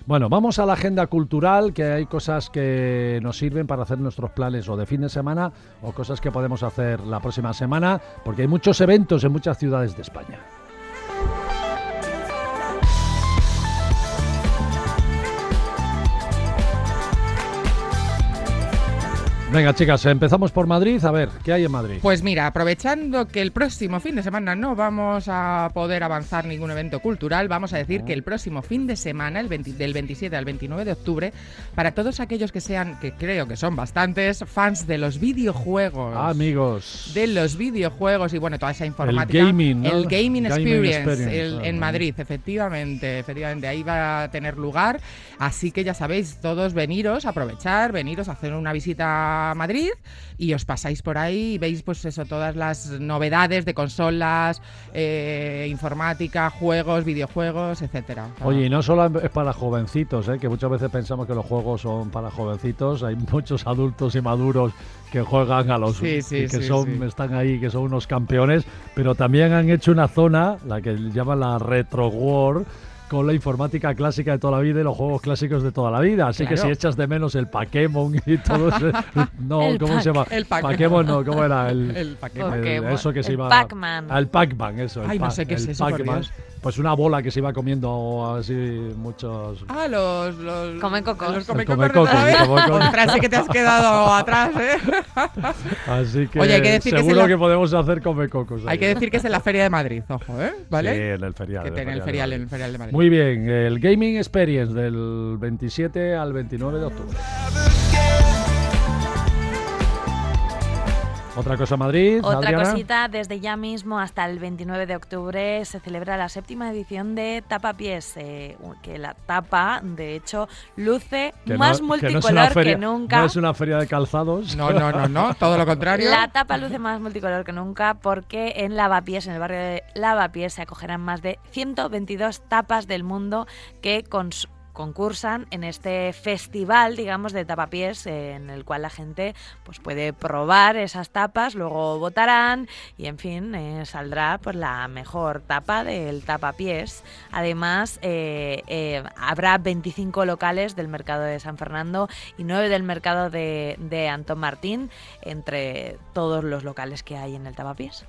Bueno, vamos a la agenda cultural, que hay cosas que nos sirven para hacer nuestros planes o de fin de semana o cosas que podemos hacer la próxima semana, porque hay muchos eventos en muchas ciudades de España. Venga, chicas, empezamos por Madrid. A ver, ¿qué hay en Madrid? Pues mira, aprovechando que el próximo fin de semana no vamos a poder avanzar ningún evento cultural, vamos a decir que el próximo fin de semana, del 27 al 29 de octubre, para todos aquellos que sean, que creo que son bastantes, fans de los videojuegos. Amigos. De los videojuegos y bueno, toda esa informática. El gaming, ¿no? El Gaming Experience, en Madrid, efectivamente, ahí va a tener lugar. Así que ya sabéis, todos veniros a aprovechar, veniros a hacer una visita a Madrid y os pasáis por ahí y veis pues eso, todas las novedades de consolas, informática, juegos, videojuegos, etcétera. Oye, y no solo es para jovencitos, que muchas veces pensamos que los juegos son para jovencitos, hay muchos adultos y maduros que juegan a los están ahí, que son unos campeones, pero también han hecho una zona, la que llaman la Retro World, con la informática clásica de toda la vida y los juegos clásicos de toda la vida. Así que si echas de menos el Pokémon y todo eso... No, ¿cómo se llama? El Pokémon no, ¿cómo era? El Pokémon. Eso que se iba... Pac-Man. El Pac-Man, eso. Ay, no sé qué es eso, por Dios. Pues una bola que se iba comiendo así muchos... Ah, los Come-cocos. Los come-cocos. Ostras, sí que te has quedado atrás, Así que, oye, hay que decir seguro que podemos hacer come-cocos. Hay que decir que es en la Feria de Madrid, ojo, ¿vale? Sí, en el ferial. En el ferial de Madrid. Muy bien, el Gaming Experience del 27 al 29 de octubre. Otra cosa, Madrid. Otra Adriana. cosita, desde ya mismo hasta el 29 de octubre se celebra la 7ª edición de Tapapiés, que la tapa, de hecho, luce más multicolor que nunca. No es una feria de calzados. No, todo lo contrario. La tapa luce más multicolor que nunca porque en Lavapiés, en el barrio de Lavapiés, se acogerán más de 122 tapas del mundo que concursan en este festival, digamos, de tapapiés, en el cual la gente pues puede probar esas tapas, luego votarán y, en fin, saldrá pues la mejor tapa del tapapiés. Además, habrá 25 locales del mercado de San Fernando y 9 del mercado de Antón Martín, entre todos los locales que hay en el tapapiés.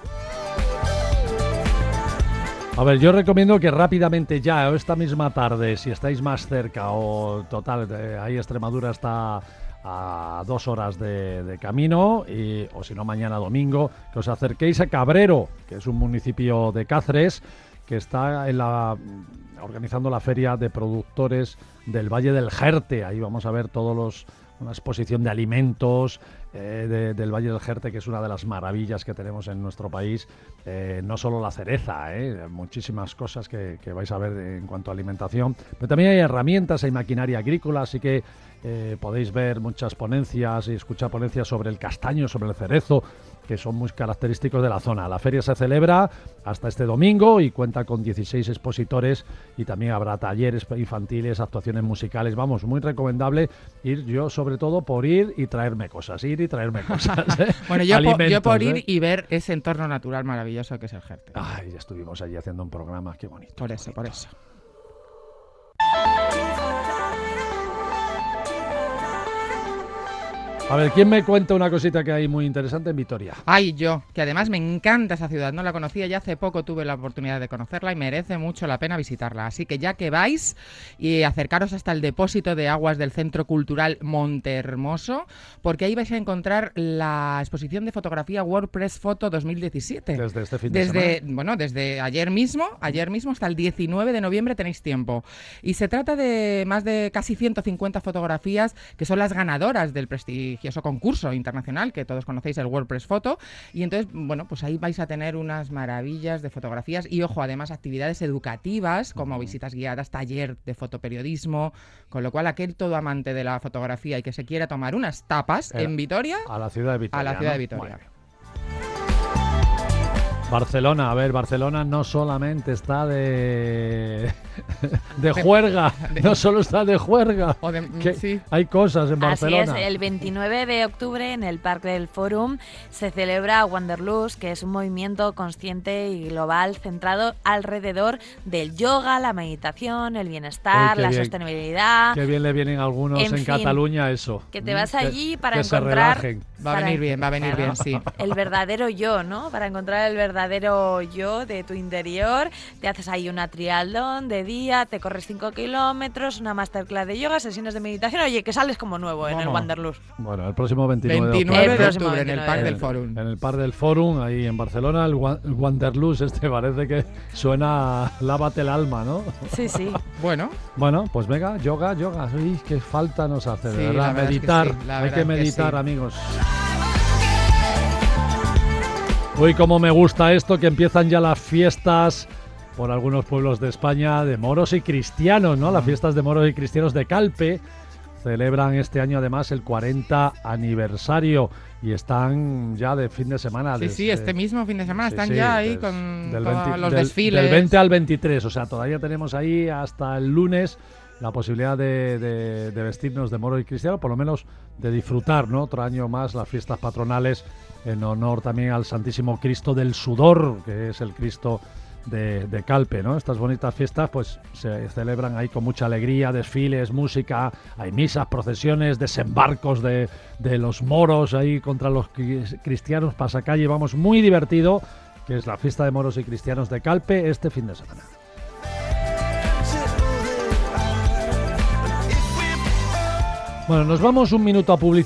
A ver, yo recomiendo que rápidamente ya, o esta misma tarde, si estáis más cerca, o total, ahí Extremadura está a 2 horas de camino, o si no mañana domingo, que os acerquéis a Cabrero, que es un municipio de Cáceres, que está organizando la feria de productores del Valle del Jerte. Ahí vamos a ver una exposición de alimentos del Valle del Jerte, que es una de las maravillas que tenemos en nuestro país. No solo la cereza, muchísimas cosas que vais a ver en cuanto a alimentación, pero también hay herramientas, hay maquinaria agrícola, así que podéis ver muchas ponencias y escuchar ponencias sobre el castaño, sobre el cerezo, que son muy característicos de la zona. La feria se celebra hasta este domingo y cuenta con 16 expositores y también habrá talleres infantiles, actuaciones musicales. Vamos, muy recomendable ir, yo sobre todo por ir y traerme cosas, Bueno, yo por ir y ver ese entorno natural maravilloso que es el Jerte. Ay, ya estuvimos allí haciendo un programa, qué bonito. Por eso. A ver, ¿quién me cuenta una cosita que hay muy interesante en Vitoria? Ay, yo, que además me encanta esa ciudad, no la conocía, ya hace poco tuve la oportunidad de conocerla y merece mucho la pena visitarla. Así que ya que vais y acercaros hasta el depósito de aguas del Centro Cultural Montehermoso, porque ahí vais a encontrar la exposición de fotografía WordPress Photo 2017. Desde este fin de semana. Bueno, desde ayer mismo hasta el 19 de noviembre tenéis tiempo. Y se trata de más de casi 150 fotografías que son las ganadoras del prestigioso concurso internacional que todos conocéis, el WordPress Photo, y entonces, bueno, pues ahí vais a tener unas maravillas de fotografías y, ojo, además actividades educativas como visitas guiadas, taller de fotoperiodismo, con lo cual aquel todo amante de la fotografía y que se quiera tomar unas tapas en Vitoria, a la ciudad de Vitoria. A la ciudad de Vitoria. Barcelona, a ver, Barcelona no solamente está de juerga, no solo está de juerga, sí. Hay cosas en Barcelona. Así es, el 29 de octubre en el Parque del Fòrum se celebra Wanderlust, que es un movimiento consciente y global centrado alrededor del yoga, la meditación, el bienestar, la sostenibilidad. Qué bien le vienen a algunos en Cataluña eso. Que te vas allí para que encontrar... se relajen. Va a venir bien, sí. El verdadero yo, ¿no? Para encontrar el verdadero yo de tu interior. Te haces ahí una triatlón de día, te corres 5 kilómetros, una masterclass de yoga, sesiones de meditación. Oye, que sales como nuevo en el Wanderlust. Bueno, el próximo 29 de octubre en el Parque del Fòrum. En el Parque del Fòrum, ahí en Barcelona, el Wanderlust parece que suena lávate el alma, ¿no? Sí, sí. Bueno, pues venga, yoga. Uy, qué falta nos hace, de sí, verdad. Meditar, es que sí, hay que meditar, sí. amigos. Uy, cómo me gusta esto, que empiezan ya las fiestas por algunos pueblos de España de moros y cristianos, ¿no? Las fiestas de moros y cristianos de Calpe celebran este año además el 40 aniversario y están ya de fin de semana. Sí, este mismo fin de semana están ya ahí con los desfiles. Del 20 al 23, o sea, todavía tenemos ahí hasta el lunes la posibilidad de vestirnos de moro y cristiano, por lo menos de disfrutar, ¿no? Otro año más las fiestas patronales en honor también al Santísimo Cristo del Sudor, que es el Cristo de Calpe, ¿no? Estas bonitas fiestas pues se celebran ahí con mucha alegría, desfiles, música, hay misas, procesiones, desembarcos de los moros ahí contra los cristianos, pasacalle, vamos, muy divertido, que es la fiesta de moros y cristianos de Calpe este fin de semana. Bueno, nos vamos un minuto a publicidad.